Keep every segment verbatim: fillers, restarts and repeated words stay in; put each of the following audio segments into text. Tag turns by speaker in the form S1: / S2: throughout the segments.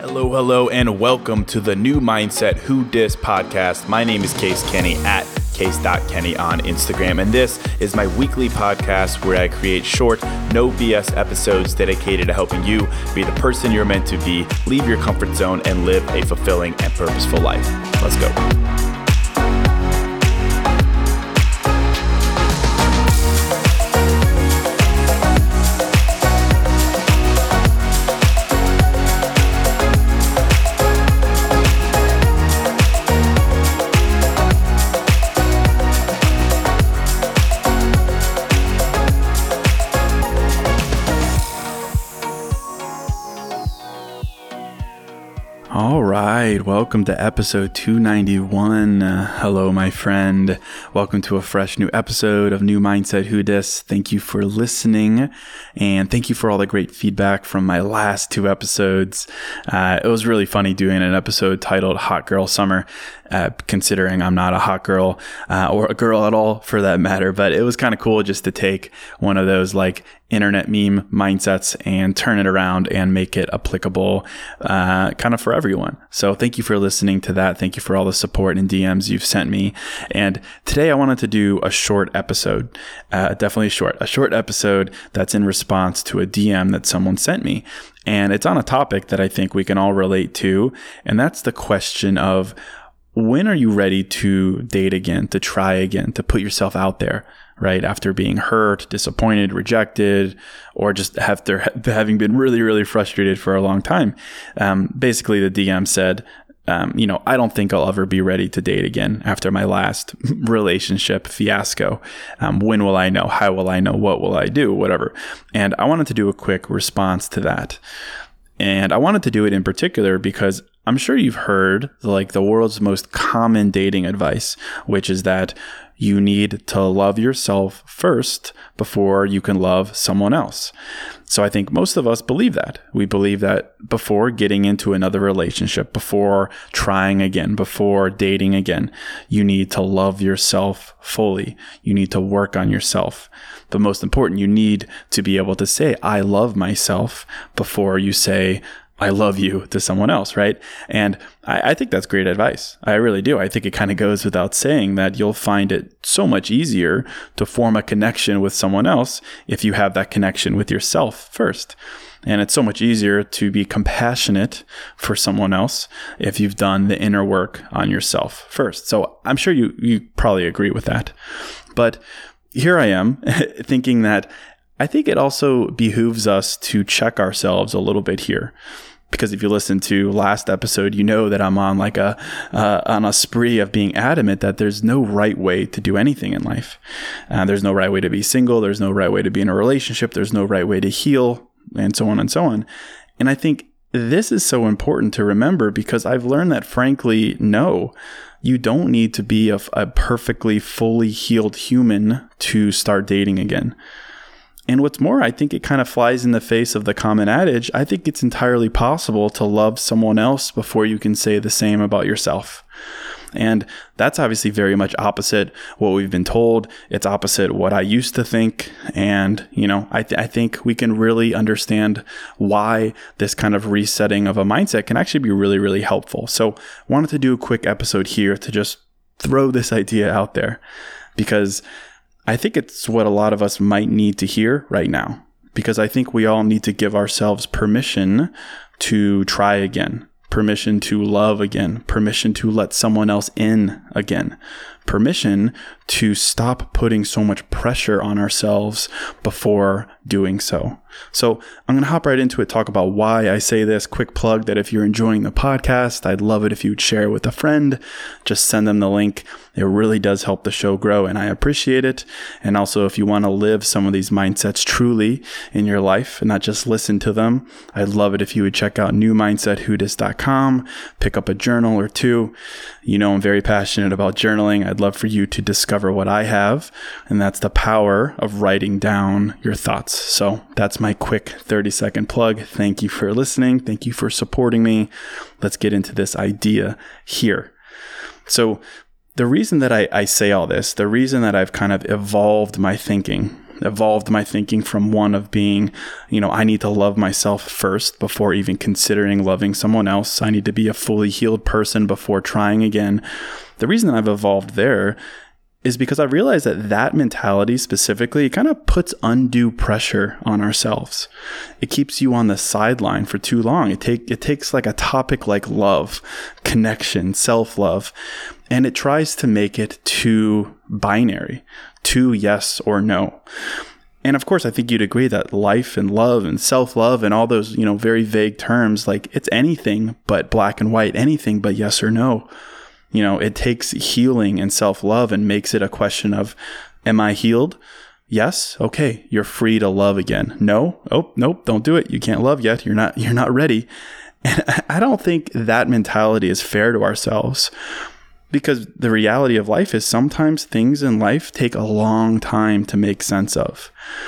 S1: Hello, hello, and welcome to the New Mindset Who Dis podcast. My name is Case Kenny at case dot kenny on Instagram, and this is my weekly podcast where I create short, no B S episodes dedicated to helping you be the person you're meant to be, leave your comfort zone, and live a fulfilling and purposeful life. Let's go. All right, welcome to episode two ninety-one. Uh, hello, my friend. Welcome to a fresh new episode of New Mindset Who Dis. Thank you for listening, and thank you for all the great feedback from my last two episodes. Uh, it was really funny doing an episode titled Hot Girl Summer, uh, considering I'm not a hot girl uh, or a girl at all for that matter, but it was kind of cool just to take one of those like internet meme mindsets and turn it around and make it applicable uh, kind of for everyone. So thank you for listening to that. Thank you for all the support and D Ms you've sent me. And today I wanted to do a short episode, uh, definitely short, a short episode that's in response to a D M that someone sent me. And it's on a topic that I think we can all relate to. And that's the question of, when are you ready to date again, to try again, to put yourself out there, right? After being hurt, disappointed, rejected, or just after having been really, really frustrated for a long time. Um, basically, the D M said, um, you know, I don't think I'll ever be ready to date again after my last relationship fiasco. Um, when will I know? How will I know? What will I do? Whatever. And I wanted to do a quick response to that. And I wanted to do it in particular because I'm sure you've heard like the world's most common dating advice, which is that you need to love yourself first before you can love someone else. So I think most of us believe that. We believe that before getting into another relationship, before trying again, before dating again, you need to love yourself fully. You need to work on yourself. But most important, you need to be able to say, I love myself before you say, I love you to someone else, right? And I, I think that's great advice. I really do. I think it kind of goes without saying that you'll find it so much easier to form a connection with someone else if you have that connection with yourself first. And it's so much easier to be compassionate for someone else if you've done the inner work on yourself first. So I'm sure you, you probably agree with that. But here I am thinking that I think it also behooves us to check ourselves a little bit here. Because if you listen to last episode, you know that I'm on like a uh, on a spree of being adamant that there's no right way to do anything in life. Uh, there's no right way to be single. There's no right way to be in a relationship. There's no right way to heal, and so on and so on. And I think this is so important to remember because I've learned that, frankly, no, you don't need to be a, a perfectly fully healed human to start dating again. And what's more, I think it kind of flies in the face of the common adage. I think it's entirely possible to love someone else before you can say the same about yourself. And that's obviously very much opposite what we've been told. It's opposite what I used to think. And, you know, I, th- I think we can really understand why this kind of resetting of a mindset can actually be really, really helpful. So I wanted to do a quick episode here to just throw this idea out there because I think it's what a lot of us might need to hear right now, because I think we all need to give ourselves permission to try again, permission to love again, permission to let someone else in again, permission to stop putting so much pressure on ourselves before doing so. So I'm going to hop right into it, talk about why I say this. Quick plug that if you're enjoying the podcast, I'd love it if you would share it with a friend. Just send them the link. It really does help the show grow, and I appreciate it. And also, if you want to live some of these mindsets truly in your life and not just listen to them, I'd love it if you would check out new mindset who dis dot com, pick up a journal or two. You know, I'm very passionate about journaling. I'd love for you to discover what I have, and that's the power of writing down your thoughts. So that's my quick thirty second plug. Thank you for listening. Thank you for supporting me. Let's get into this idea here. So the reason that I, I say all this, the reason that I've kind of evolved my thinking evolved my thinking from one of being, you know, I need to love myself first before even considering loving someone else. I need to be a fully healed person before trying again. The reason I've evolved there is because I realized that that mentality specifically, it kind of puts undue pressure on ourselves. It keeps you on the sideline for too long. It take it takes like a topic like love, connection, self-love, and it tries to make it too binary, too yes or no. And of course, I think you'd agree that life and love and self-love and all those, you know, very vague terms, like it's anything but black and white, anything but yes or no. You know, it takes healing and self-love and makes it a question of, am I healed? Yes. Okay. You're free to love again. No. Oh, nope. Don't do it. You can't love yet. You're not, you're not ready. And I don't think that mentality is fair to ourselves, because the reality of life is sometimes things in life take a long time to make sense of.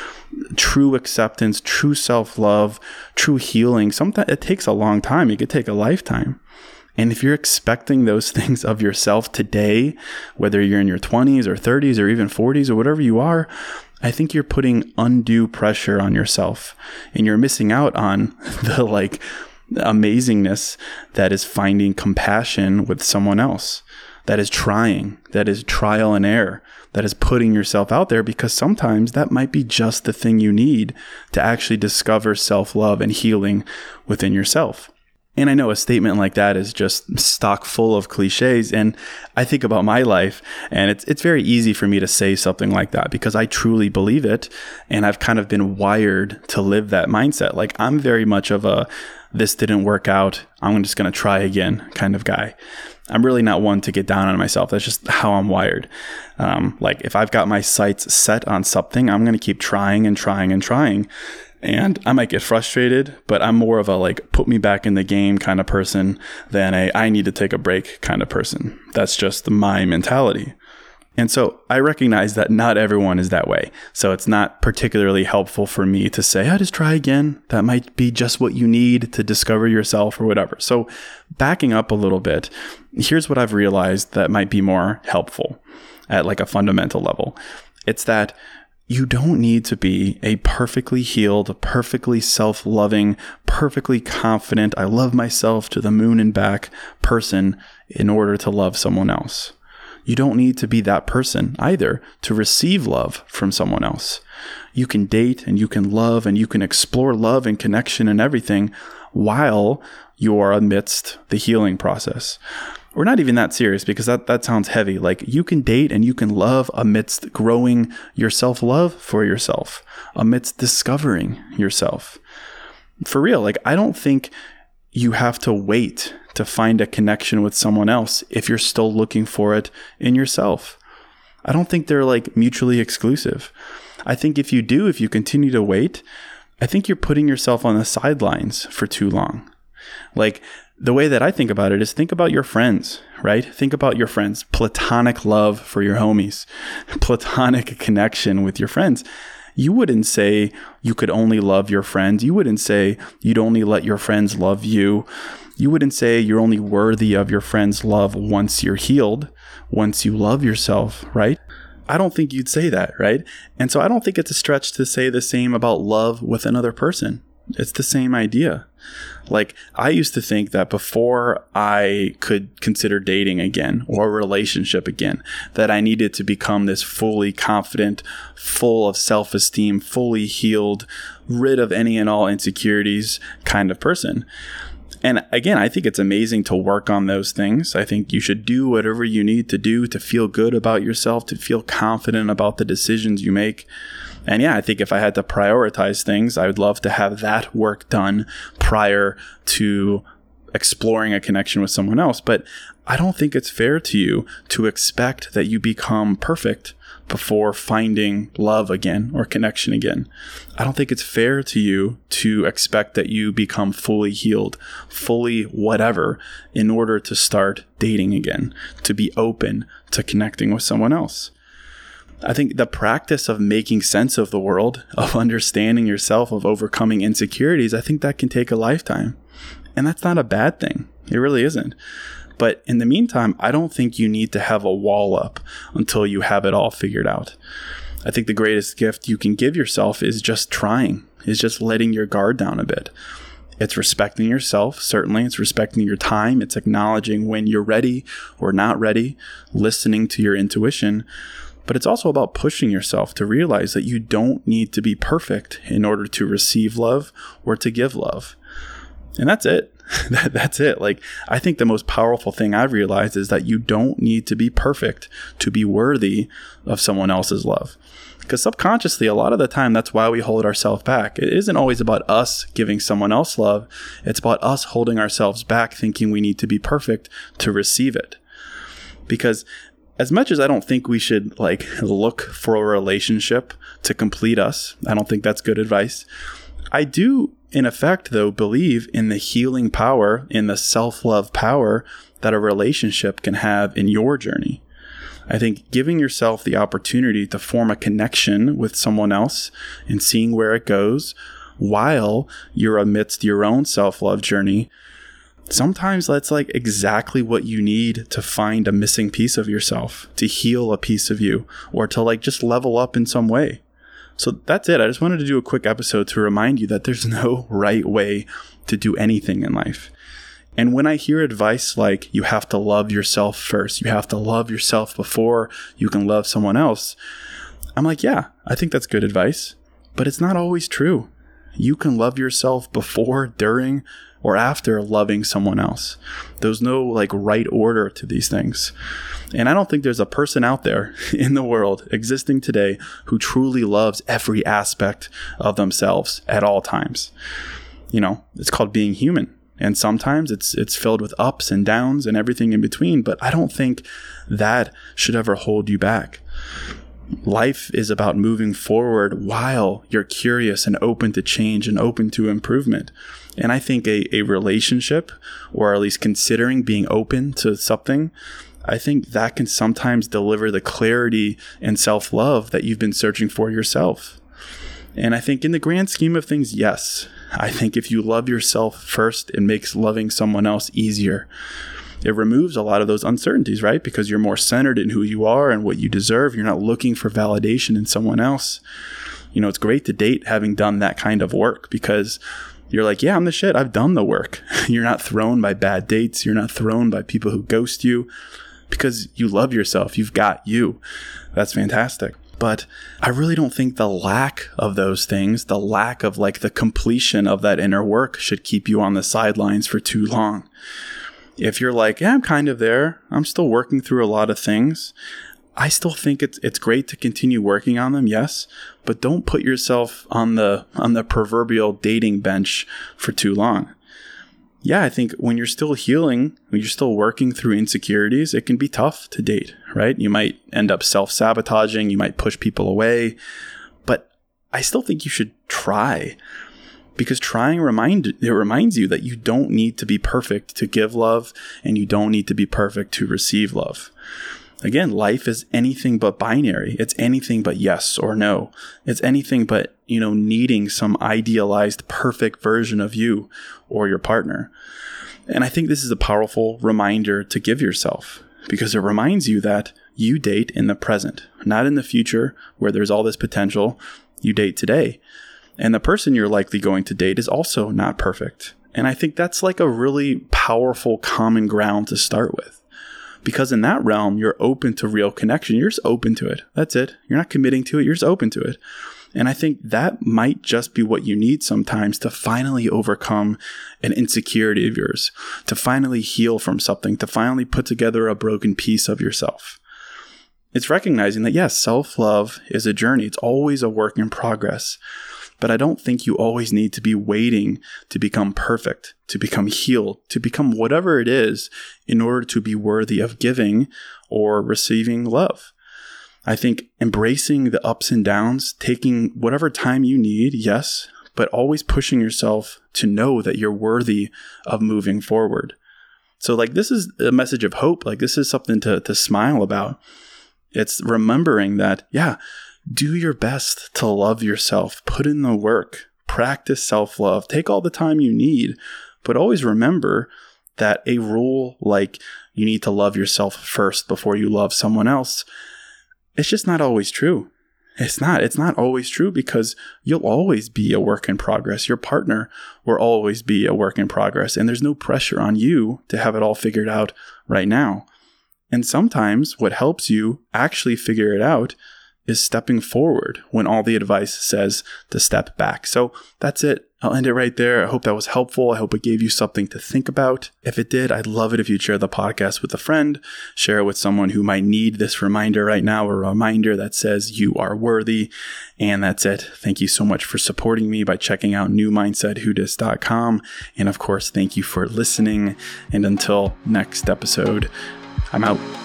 S1: True acceptance, true self-love, true healing, sometimes it takes a long time. It could take a lifetime. And if you're expecting those things of yourself today, whether you're in your twenties or thirties or even forties or whatever you are, I think you're putting undue pressure on yourself, and you're missing out on the like amazingness that is finding compassion with someone else, that is trying, that is trial and error, that is putting yourself out there, because sometimes that might be just the thing you need to actually discover self-love and healing within yourself. And I know a statement like that is just stock full of cliches. And I think about my life, and it's it's very easy for me to say something like that because I truly believe it. And I've kind of been wired to live that mindset. Like I'm very much of a, this didn't work out, I'm just going to try again kind of guy. I'm really not one to get down on myself. That's just how I'm wired. Um, like if I've got my sights set on something, I'm going to keep trying and trying and trying. And I might get frustrated, but I'm more of a like, put me back in the game kind of person than a, I need to take a break kind of person. That's just my mentality. And so I recognize that not everyone is that way. So it's not particularly helpful for me to say, oh, just try again. That might be just what you need to discover yourself or whatever. So backing up a little bit, here's what I've realized that might be more helpful at like a fundamental level. It's that you don't need to be a perfectly healed, perfectly self-loving, perfectly confident, I love myself to the moon and back person in order to love someone else. You don't need to be that person either to receive love from someone else. You can date and you can love and you can explore love and connection and everything while you are amidst the healing process. We're not even that serious because that, that sounds heavy. Like you can date and you can love amidst growing your self-love for yourself, amidst discovering yourself. For real, like I don't think you have to wait to find a connection with someone else if you're still looking for it in yourself. I don't think they're like mutually exclusive. I think if you do, if you continue to wait, I think you're putting yourself on the sidelines for too long. Like the way that I think about it is think about your friends, right? Think about your friends, platonic love for your homies, platonic connection with your friends. You wouldn't say you could only love your friends. You wouldn't say you'd only let your friends love you. You wouldn't say you're only worthy of your friends' love once you're healed, once you love yourself, right? I don't think you'd say that, right? And so I don't think it's a stretch to say the same about love with another person. It's the same idea. Like I used to think that before I could consider dating again or a relationship again, that I needed to become this fully confident, full of self-esteem, fully healed, rid of any and all insecurities kind of person. And again, I think it's amazing to work on those things. I think you should do whatever you need to do to feel good about yourself, to feel confident about the decisions you make. And yeah, I think if I had to prioritize things, I would love to have that work done prior to exploring a connection with someone else. But I don't think it's fair to you to expect that you become perfect before finding love again or connection again. I don't think it's fair to you to expect that you become fully healed, fully whatever, in order to start dating again, to be open to connecting with someone else. I think the practice of making sense of the world, of understanding yourself, of overcoming insecurities, I think that can take a lifetime. And that's not a bad thing. It really isn't. But in the meantime, I don't think you need to have a wall up until you have it all figured out. I think the greatest gift you can give yourself is just trying, is just letting your guard down a bit. It's respecting yourself, certainly. It's respecting your time. It's acknowledging when you're ready or not ready, listening to your intuition. But it's also about pushing yourself to realize that you don't need to be perfect in order to receive love or to give love. And that's it. that, that's it. Like, I think the most powerful thing I've realized is that you don't need to be perfect to be worthy of someone else's love. Because subconsciously, a lot of the time, that's why we hold ourselves back. It isn't always about us giving someone else love. It's about us holding ourselves back, thinking we need to be perfect to receive it. Because as much as I don't think we should like look for a relationship to complete us, I don't think that's good advice. I do, in effect, though, believe in the healing power, in the self-love power that a relationship can have in your journey. I think giving yourself the opportunity to form a connection with someone else and seeing where it goes while you're amidst your own self-love journey, sometimes that's like exactly what you need to find a missing piece of yourself, to heal a piece of you, or to like just level up in some way. So that's it. I just wanted to do a quick episode to remind you that there's no right way to do anything in life. And when I hear advice like you have to love yourself first, you have to love yourself before you can love someone else, I'm like, yeah, I think that's good advice, but it's not always true. You can love yourself before, during, or after loving someone else. There's no like right order to these things. And I don't think there's a person out there in the world existing today who truly loves every aspect of themselves at all times. You know, it's called being human. And sometimes it's it's filled with ups and downs and everything in between. But I don't think that should ever hold you back. Life is about moving forward while you're curious and open to change and open to improvement. And I think a, a relationship, or at least considering being open to something, I think that can sometimes deliver the clarity and self-love that you've been searching for yourself. And I think in the grand scheme of things, yes. I think if you love yourself first, it makes loving someone else easier. It removes a lot of those uncertainties, right? Because you're more centered in who you are and what you deserve. You're not looking for validation in someone else. You know, it's great to date having done that kind of work because you're like, yeah, I'm the shit. I've done the work. You're not thrown by bad dates. You're not thrown by people who ghost you because you love yourself. You've got you. That's fantastic. But I really don't think the lack of those things, the lack of like the completion of that inner work should keep you on the sidelines for too long. If you're like, yeah, I'm kind of there, I'm still working through a lot of things, I still think it's it's great to continue working on them, yes, but don't put yourself on the on the proverbial dating bench for too long. Yeah, I think when you're still healing, when you're still working through insecurities, it can be tough to date, right? You might end up self-sabotaging, you might push people away, but I still think you should try, because trying remind it reminds you that you don't need to be perfect to give love, and you don't need to be perfect to receive love. Again, life is anything but binary. It's anything but yes or no. It's anything but, you know, needing some idealized perfect version of you or your partner. And I think this is a powerful reminder to give yourself, because it reminds you that you date in the present, not in the future where there's all this potential. You date today. And the person you're likely going to date is also not perfect. And I think that's like a really powerful common ground to start with. Because in that realm, you're open to real connection. You're just open to it. That's it. You're not committing to it. You're just open to it. And I think that might just be what you need sometimes to finally overcome an insecurity of yours, to finally heal from something, to finally put together a broken piece of yourself. It's recognizing that, yes, self-love is a journey. It's always a work in progress. But I don't think you always need to be waiting to become perfect, to become healed, to become whatever it is in order to be worthy of giving or receiving love. I think embracing the ups and downs, taking whatever time you need, yes, but always pushing yourself to know that you're worthy of moving forward. So like this is a message of hope. Like this is something to, to smile about. It's remembering that, yeah, do your best to love yourself, put in the work, practice self-love, take all the time you need, but always remember that a rule like you need to love yourself first before you love someone else, it's just not always true. It's not. It's not always true because you'll always be a work in progress. Your partner will always be a work in progress. And there's no pressure on you to have it all figured out right now. And sometimes what helps you actually figure it out is stepping forward when all the advice says to step back. So that's it. I'll end it right there. I hope that was helpful. I hope it gave you something to think about. If it did, I'd love it if you'd share the podcast with a friend, share it with someone who might need this reminder right now, a reminder that says you are worthy. And that's it. Thank you so much for supporting me by checking out new mindset who dis dot com. And of course, thank you for listening. And until next episode, I'm out.